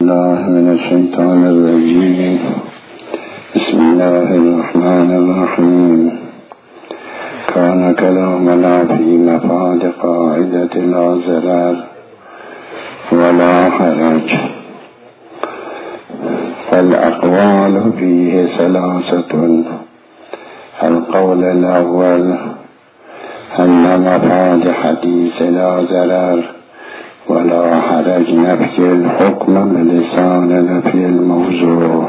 الله من الشيطان الرجيم. بسم الله الرحمن الرحيم. كان كلامنا في مفاد قاعدة لا ضرر ولا حرج. فالأقوال فيه ثلاثة. القول الأول أن مفاد حديث لا ضرر ولا حرج نفي الحكم بلسان نفي الموضوع،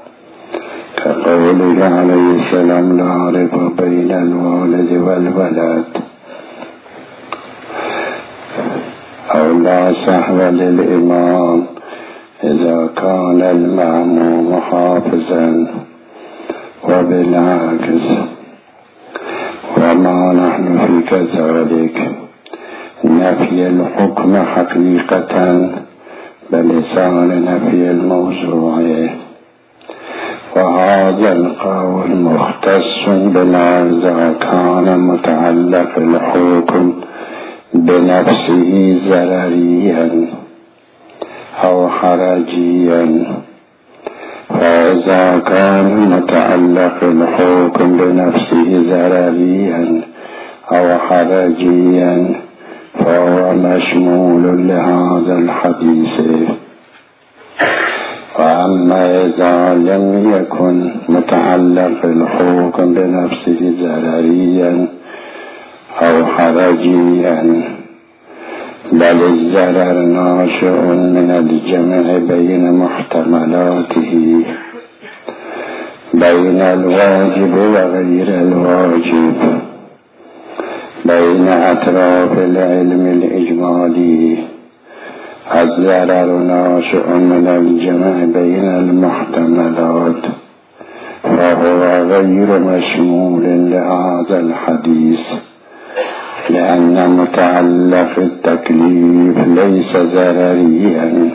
كقوله عليه السلام: لا ربا بين الوالد والولد، أو لا سهو للإمام إذا كان المأموم حافظا، وبالعكس. وما نحن في كذلك نفي الحكم حقيقة بلسان نفي الموضوع. وهذا القول مختص بما إذا كان متعلق الحكم بنفسه ضرريا أو حرجيا. فإذا كان متعلق الحكم بنفسه ضرريا أو حرجيا فهو مشمول لهذا الحديث. وأما إذا لم يكن متعلق الحكم بنفسه ضرريا أو حرجيا، بل الضرر ناشئ من الجمع بين محتملاته، بين الواجب وغير الواجب، بين أطراف العلم الإجمالي. الضرر ناشئ من الجمع بين المحتملات، فهو غير مشمول لهذا الحديث، لأن متعلق التكليف ليس ضرريا،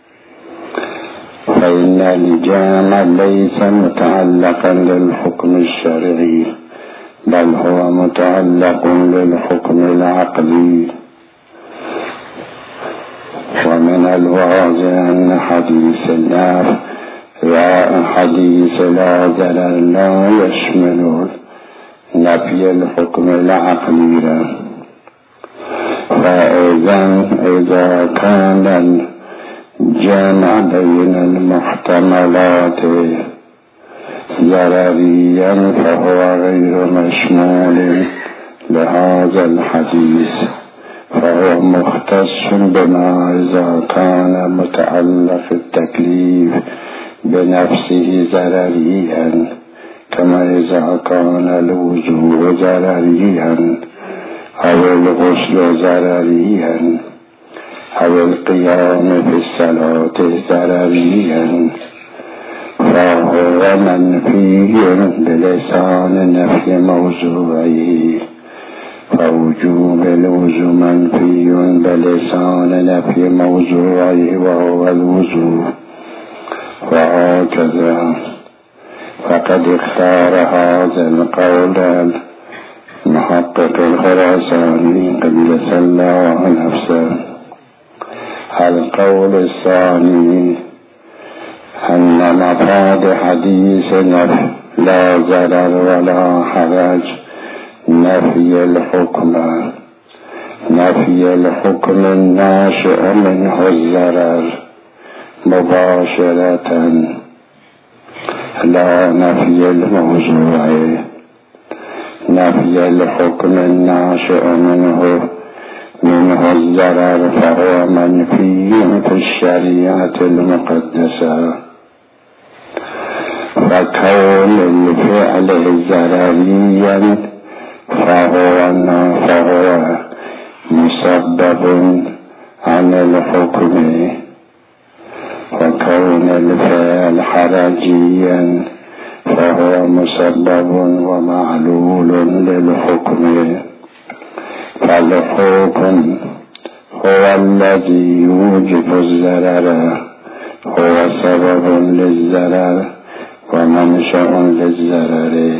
فإن الجامع ليس متعلقا للحكم الشرعي، بل هو متعلق للحكم العقلي. ومن الواضح أن حديث لا ضرر لا يشمل نفي الحكم العقلي. فإذا كان الجمع بين المحتملات ضرريا فهو غير مشمول لهذا الحديث، فهو مختص بما إذا كان متعلق التكليف بنفسه ضرريا، كما إذا كان الوضوء ضرريا أو الغسل ضرريا أو القيام في الصلاة ضرريا، فهو منفي بلسان نفي موضوعه. فوجوب الوضوء منفي بلسان نفي موضوعه وهو الوضوء. وهكذا فقد اختار هذا القول المحقق الخراساني قدس الله نفسه. القول الثاني أن مفاد حديث لا ضرر ولا حرج نفي الحكم الناشئ منه الضرر مباشرة، لا نفي الموضوع. نفي الحكم الناشئ منه الضرر فهو منفي في الشريعة المقدسة. فكون الفعل ضرريا فهو مسبب عن الحكم، وكون الفعل حرجيا فهو مسبب ومعلول للحكم. فالحكم هو الذي يوجب الضرر، هو سبب للضرر ومنشأ للضرر.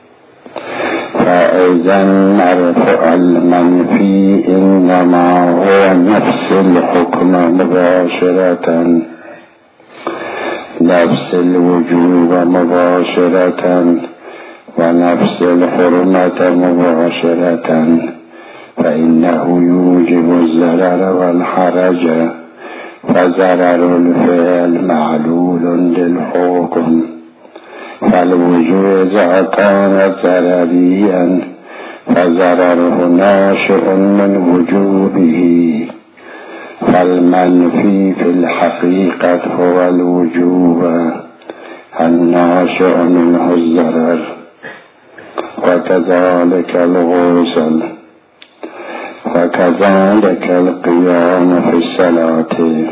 فإذا مرفوع المنفي إنما هو نفس الحكم مباشرة نفس الوجوب مباشرة ونفس الحرمة مباشرة، فإنه يوجب الضرر والحرج، فضرر الفعل معلول للحكم، فالوجوب إذا كان ضرريا فضرره ناشئ من وجوبه، فالمنفي في الحقيقة هو الوجوب الناشئ منه الضرر. وكذلك الغسل، وكذلك القيام في الصلاة.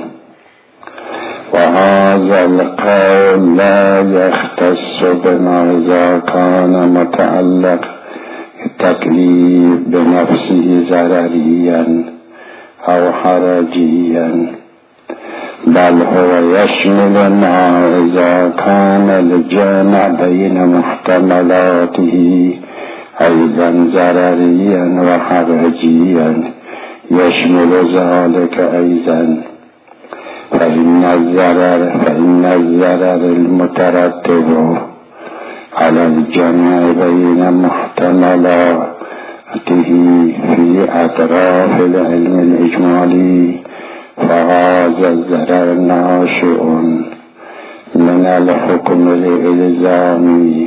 وهذا القول لا يختص بما إذا كان متعلق التكليف بنفسه ضرريا أو حرجيا، بل هو يشمل ما إذا كان الجمع بين محتملاته أيضا ضرريا وحرجيا، يشمل ذلك أيضا. فإن الضرر المترتب على الجمع بين محتملاته في أطراف العلم الإجمالي، فهذا الضرر ناشئ من الحكم الإلزامي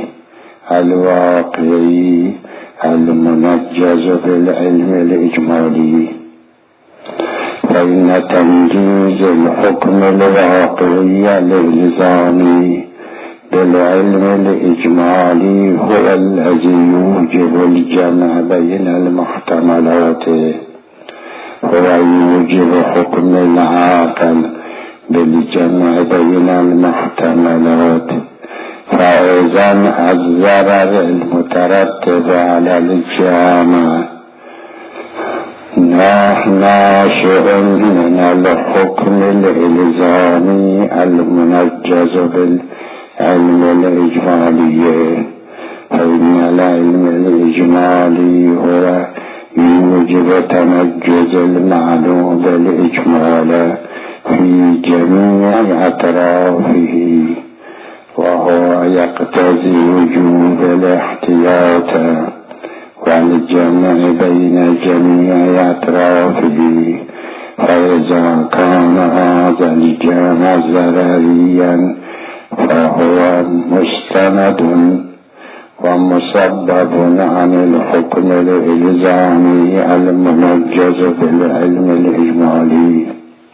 الواقعي المنجز بالعلم الإجمالي. فإن تنجيز الحكم الواقعي الإلزامي بالعلم الإجمالي هو الذي يوجب الجمع بين المحتملات، هو يوجب حكم العاقل بالجمع بين المحتملات. فإذا الضرر المترتب على الجامع ناشئ من الحكم الإلزامي المنجز بالعلم الإجمالي، فإن العلم الإجمالي هو يوجب تنجز المعلوم بالإجمال في جميع أطرافه، وهو يقتضي وجوب الاحتياط والجمع بين جميع أطرافه. فإذا كان هذا الجمع ضرريا فهو مستند ومسبب عن الحكم الإلزامي المنجز بالعلم الإجمالي،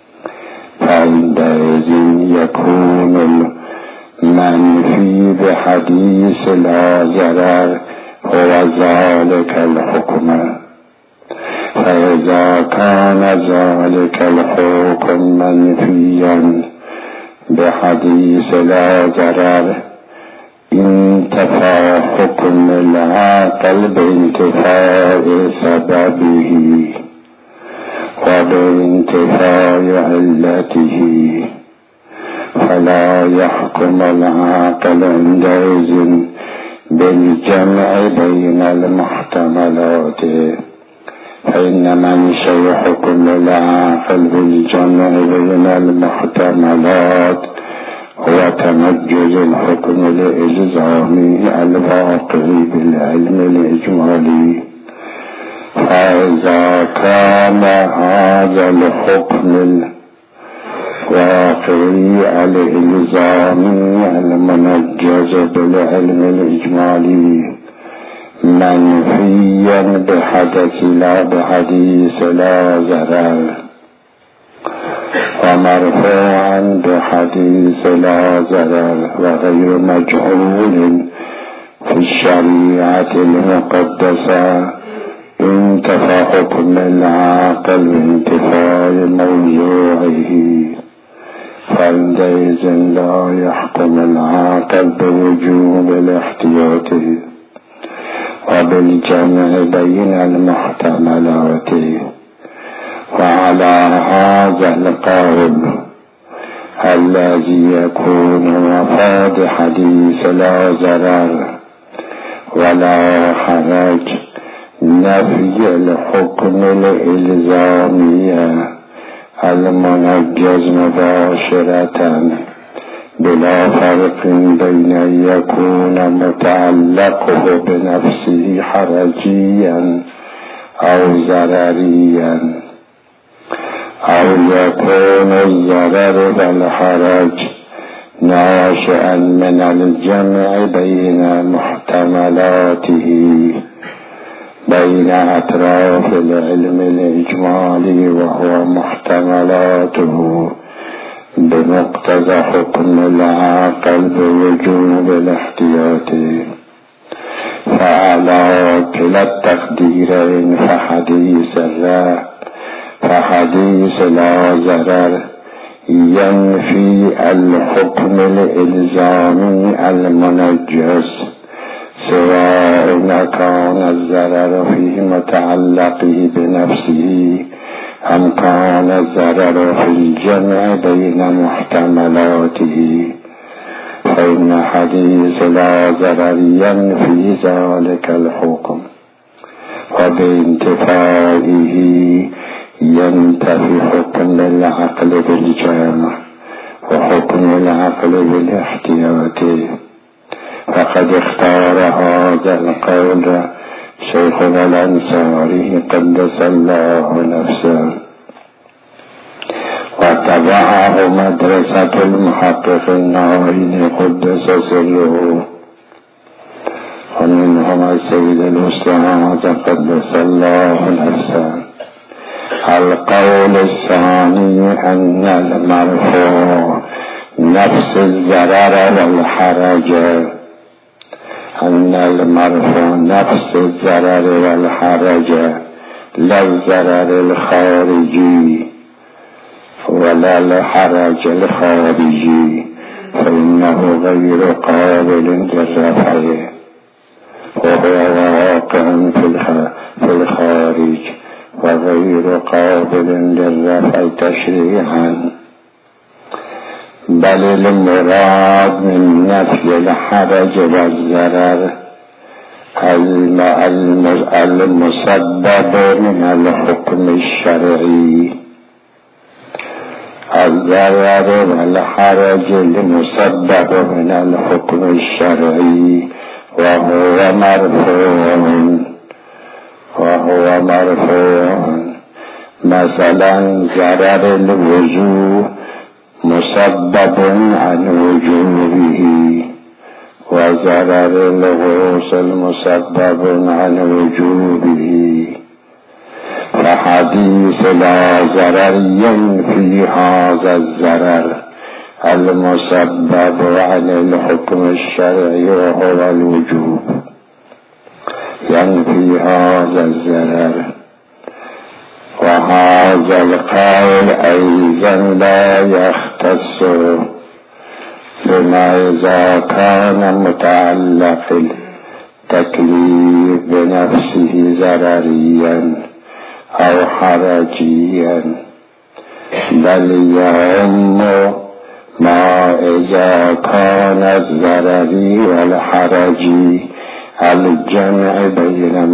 فعندئذ يكون المنفي بحديث لا ضرر هو ذلك الحكم. فإذا كان ذلك الحكم منفيا بحديث لا ضرر انتفى حكم العاقل بانتفاء سببه وبانتفاء علته، فلا يحكم العاقل عندئذ بالجمع بين المحتملات، فإن منشأ حكم العاقل بالجمع بين المحتملات هو تنجز الحكم الإلزامي الواقعي بالعلم الإجمالي. فإذا كان هذا الحكم الواقعي الإلزامي المنجز بالعلم الإجمالي منفيا بحديث لا ضرر ومرفوعا بحديث لا ضرر وغير مجهول في الشريعة المقدسة، انتفى حكم العاقل بانتفاء موضوعه، فعندئذ لا يحكم العاقل بوجوب الاحتياط وبالجمع بين المحتملات. وعلى هذا القول الذي يكون مفاد حديث لا ضرر ولا حرج نفي الحكم الإلزامي المنجز مباشرة بلا فرق بين أن يكون متعلقه بنفسه حرجيا أو ضرريا، أو يكون الضرر والحرج ناشئا من الجمع بين محتملاته، بين أطراف العلم الإجمالي وهو محتملاته بمقتضى حكم العاقل بوجوب الاحتياط. فعلى كلا التقديرين فحديث لا ضرر ينفي الحكم الإلزامي المنجز، سواء كان الضرر في متعلقه بنفسه أم كان الضرر في الجمع بين محتملاته، فإن حديث لا ضرر ينفي ذلك الحكم، وبانتفائه ينتفي حكم العقل بالجامع وحكم العقل بالاحتياط. فقد اختار هذا القول شيخنا الأنصاري قدس الله نفسه، وتبعه مدرسة المحقق الناهين قدس سره، ومنهم السيد الأستاذ قدس الله نفسه. القول الثاني أن المرفوع نفس الضرر والحرج، أن المرفوع نفس الضرر والحرج لا الضرر الخارجي ولا الحرج الخارجي، فإنه غير قابل للرفع وهو واقع في الخارج وغير قابل للرفع تشريعا، بل المراد من نفي الحرج والضرر المسبب من الحكم الشرعي. الضرر والحرج المسبب من الحكم الشرعي وهو مرفوع. مثلا ضرر الوجوه مسبب عن وجوبه، وضرر الغسل مسبب عن وجوبه، فحديث لا ضرر ينفي هذا الضرر المسبب عن الحكم الشرعي وهو الوجوب، ينفي هذا الضرر. وهذا القول أيضا لا يختص بما إذا كان متعلق التكليف بنفسه ضرريا أو حرجيا، بل يعم ما إذا كان الضرر والحرج الجمع بين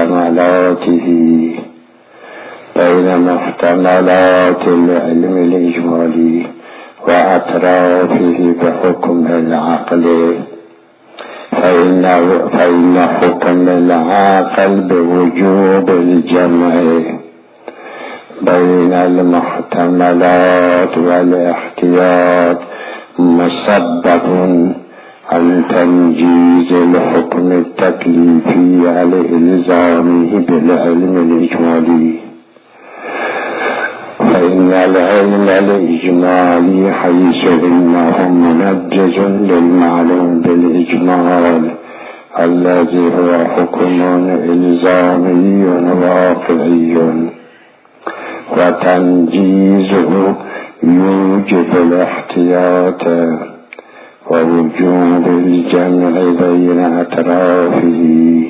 محتملات العلم الإجمالي وأطرافه بحكم العقل، فإن حكم العقل بوجوب الجمع بين المحتملات والاحتياط مسبب عن تنجيز الحكم التكليفي على إلزامه بالعلم الإجمالي. فإن العلم الإجمالي حيث إنه منجز للمعلوم بالإجمال الذي هو حكم إلزامي واقعي، وتنجيزه يوجب الاحتياط ووجوب الجمع بين أطرافه.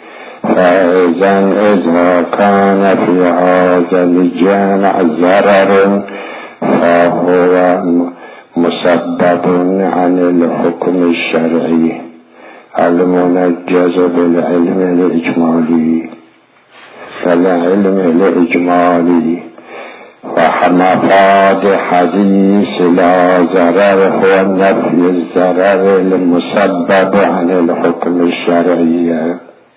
فإذا كان في هذا الجمع ضرر فهو مسبب عن الحكم الشرعي المنجز بالعلم الإجمالي. فالعلم الإجمالي ومفاد حديث لا ضرر هو نفي الضرر المسبب عن الحكم الشرعي.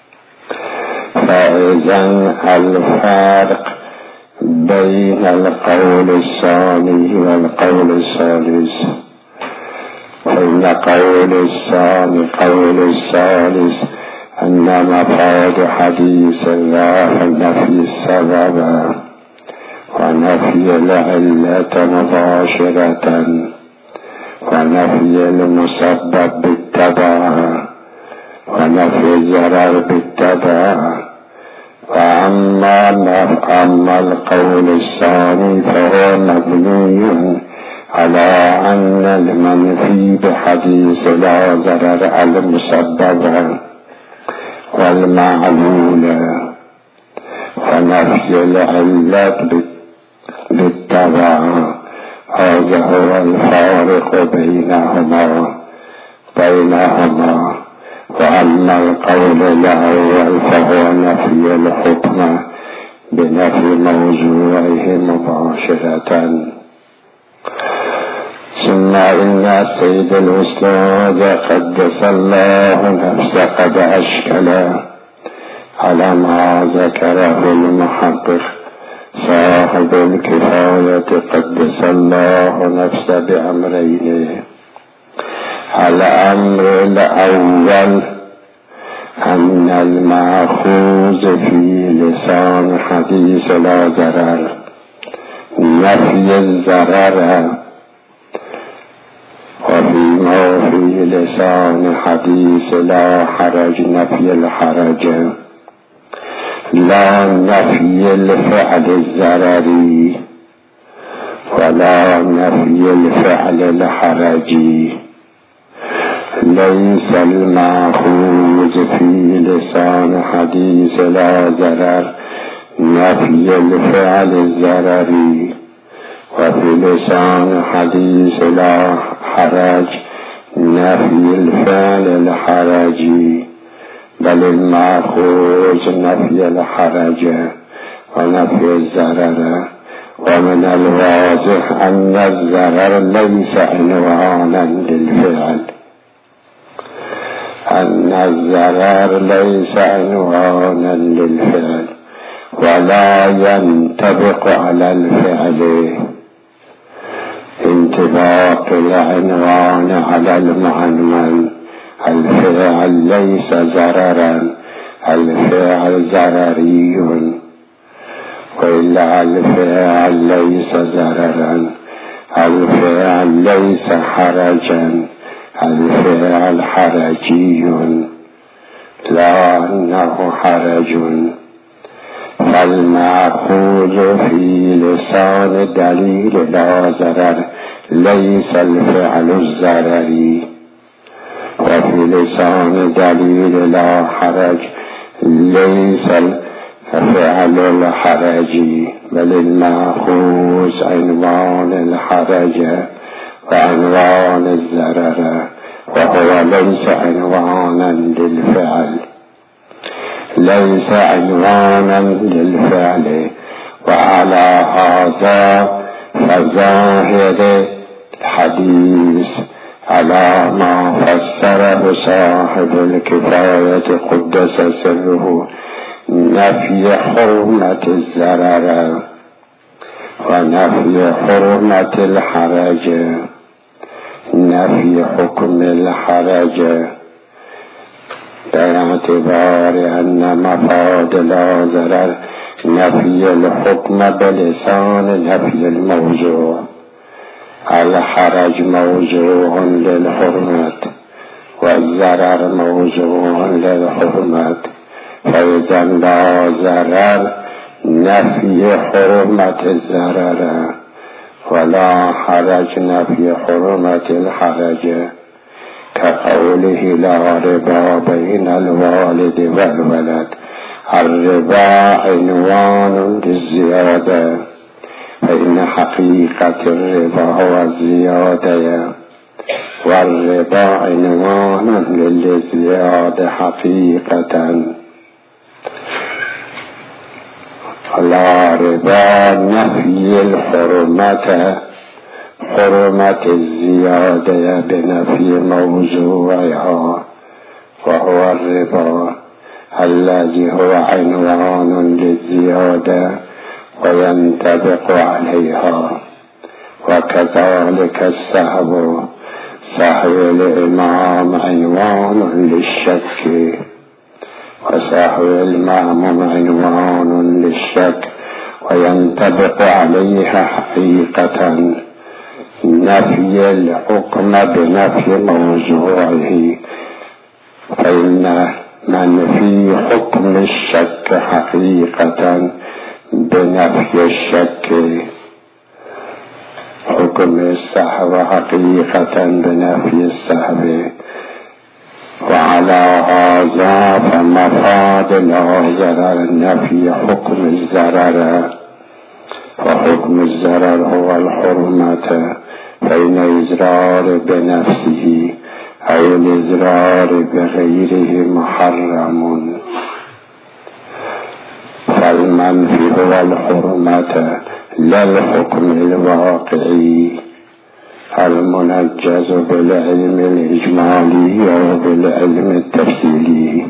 فإذن الفرق بين القول الثاني والقول الثالث، فإن قول الثالث أن مفاد حديث الله نفي السبب ونفي العلة مباشرة ونفي المسبب بالتبع ونفي الضرر بالتبع. وأما القول الثاني فهو مبني على أن المنفي بحديث لا ضرر المسبب والمعلول ونفي العلة بالتبع. هذا هو الفارق بينهما. وأما القول الأول فهو نفي الحكم بنفي موضوعه مباشرة. ثم إن السيد الأستاذ قدس الله نفسه قد أشكل على ما ذكره المحقق صاحب الكفاية قدس الله نفسه بأمرين. الأمر الأول أن المأخوذ في لسان حديث لا ضرر نفي الضرر، وفيما في لسان حديث لا حرج نفي الحرج، لا نفي الفعل الضرري ولا نفي الفعل الحرجي. ليس المأخوذ في لسان حديث لا ضرر نفي الفعل الضرري، وفي لسان حديث لا حرج نفي الفعل الحرجي، بل المأخوذ نفي الحرج ونفي الضرر. ومن الواضح أن الضرر ليس عنوانا للفعل، أن الضرر ليس عنوانا للفعل ولا ينطبق على الفعل انطباق العنوان على المعنون. الفعل ليس ضررا، الفعل ضرري، وإلا الفعل ليس ضررا، الفعل ليس حرجا، الفعل حرجي لا أنه حرج. فالمأخوذ في لسان دليل لا ضرر ليس الفعل الضرري، وفي لسان دليل لا حرج ليس الفعل الحرجي، بل المأخوذ عنوان الحرج وعنوان الضرر، وهو ليس عنوانا للفعل، ليس عنوانا للفعل. وعلى هذا فظاهر الحديث على ما فسره صاحب الكفاية قدس سره نفي حرمة الضرر ونفي حرمة الحرج، نفي حكم الحرج، باعتبار أن مفاد لا ضرر نفي الحكم بلسان نفي الموضوع. الحرج موضوع للحرمة والضرر موضوع للحرمة، فإذا لا ضرر نفي حرمة الضرر ولا حرج نفي حرمة الحرج، كقوله لا ربا بين الوالد والولد. الربا عنوان للزيادة، فإن حقيقة الربا هو الزيادة، والربا عنوان للزيادة حقيقة. على رضا نفي حرمة الزيادة بنفي موضوعها، وهو الرضا الذي هو عنوان للزيادة وينطبق عليها. وكذلك السهو الإمام عنوان للشك، وسهو المأموم عنوان للشك وينطبق عليها حقيقة نفي الحكم بنفي موضوعه. فإن من في حكم الشك حقيقة بنفي الشك، حكم السهو حقيقة بنفي السهو. وعلى هذا فمفاد لا ضرر نفي حكم الضرر، وحكم الضرر هو الحرمة، فإن الإضرار بنفسه أو الإضرار بغيره محرم. فالمنفي هو الحرمة لا الحكم الواقعي المنجز بالعلم الإجمالي أو بالعلم التفصيلي.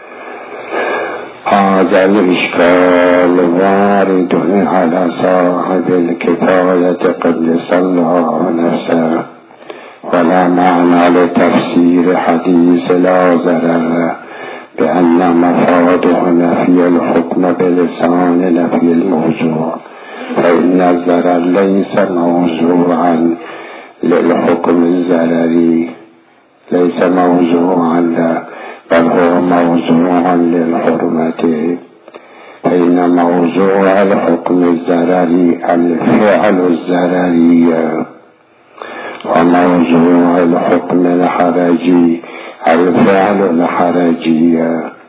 هذا الإشكال وارد على صاحب الكفاية قدس الله نفسه، ولا معنى لتفسير حديث لا ضرر بأن مفاده نفي الحكم بلسان نفي الموضوع، فإن الضرر ليس موضوعا للحكم الضرري، ليس موضوعا له، بل هو موضوع للحرمة. فإن موضوع الحكم الضرري الفعل الضرري، وموضوع الحكم الحرجي الفعل الحرجي.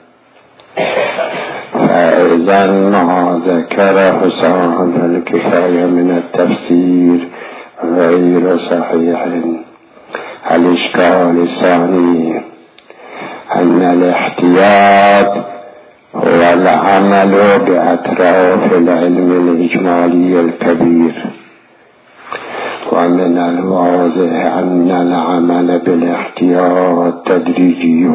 فإذا ما ذكره صاحب الكفاية من التفسير غير صحيح. الإشكال الثاني أن الاحتياط هو العمل بأطراف العلم الإجمالي الكبير، ومن الواضح أن العمل بالاحتياط تدريجي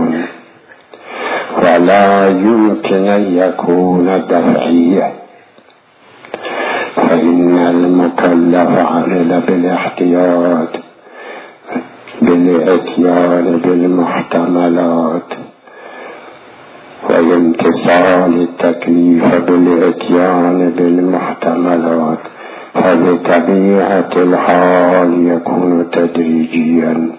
ولا يمكن أن يكون دفعيا، فإن المكلف عمل بالاحتياط بالاتيان بالمحتملات، والامتثال التكليف بالاتيان بالمحتملات، فبطبيعة الحال يكون تدريجيا.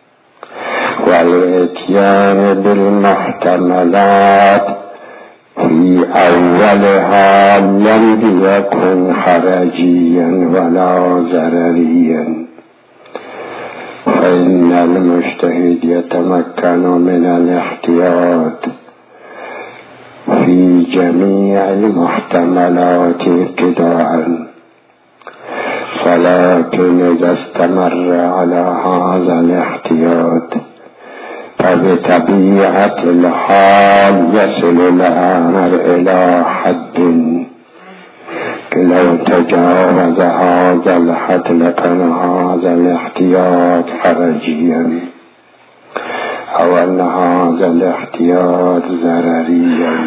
والاتيان بالمحتملات في أولها لم يكن حرجيا ولا ضرريا، فإن المجتهد يتمكن من الاحتياط في جميع المحتملات ابتداء، ولكن إذا استمر على هذا الاحتياط فبطبيعة الحال يصل الأمر إلى حد لو تجاوز هذا الحد لكان هذا الاحتياط حرجيا، أو أن هذا الاحتياط ضرريا.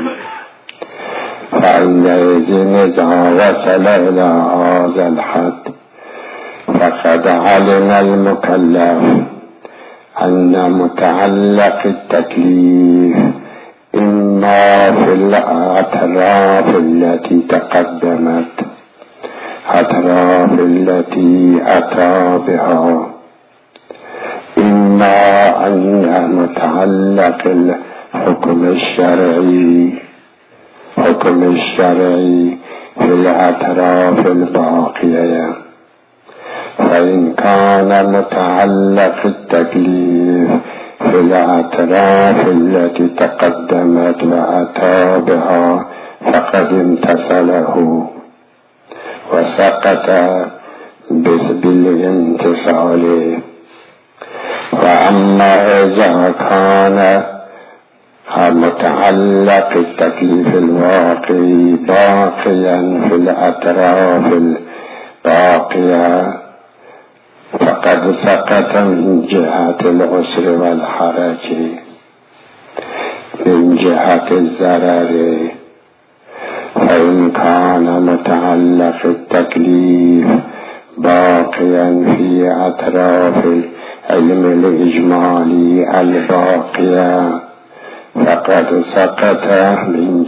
فعندئذ إذا وصل إلى هذا الحد فقد علم المكلف أن متعلق التكليف إما في الأطراف التي تقدمت، أطراف التي أتى بها، إما أن متعلق الحكم الشرعي في الأطراف الباقية. فإن كان متعلق التكليف في الأطراف التي تقدمت وأتى بها فقد امتثله وسقط بالامتثال. وأما إذا كان متعلق التكليف الواقعي باقيا في الأطراف الباقية، فقد سقط من جهة العسر والحرج، من جهة الضرر. فإن كان متعلق التكليف باقيا في أطراف العلم الإجمالي الباقية، فقد سقط من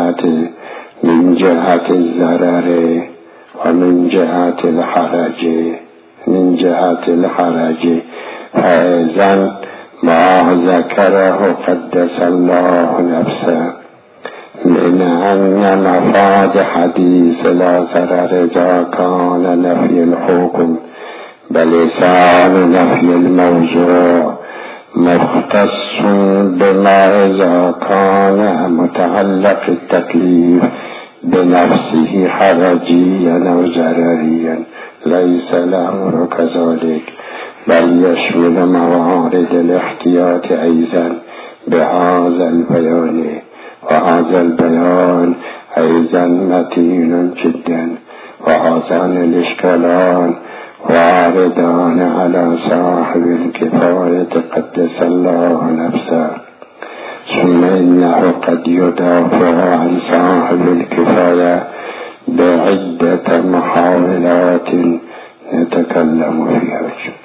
جهة الضرر ومن جهة الحرج، من جهة الحرج. فإذن ما ذكره قدس الله نفسه من أن مفاد حديث لا ضرر إذا كان نفي الحكم بلسان نفي الموضوع مختص بما إذا كان متعلق التكليف بنفسه حرجيا أو ضرريا، ليس الأمر كذلك، بل يشمل موارد الاحتياط أيضا بهذا البيان. وهذا البيان أيضا متين جدا، وهذان الإشكالان واردان على صاحب الكفاية قدس الله نفسه، ثم إنه قد يدافع عن صاحب الكفاية بعدة محاولات نتكلم فيها.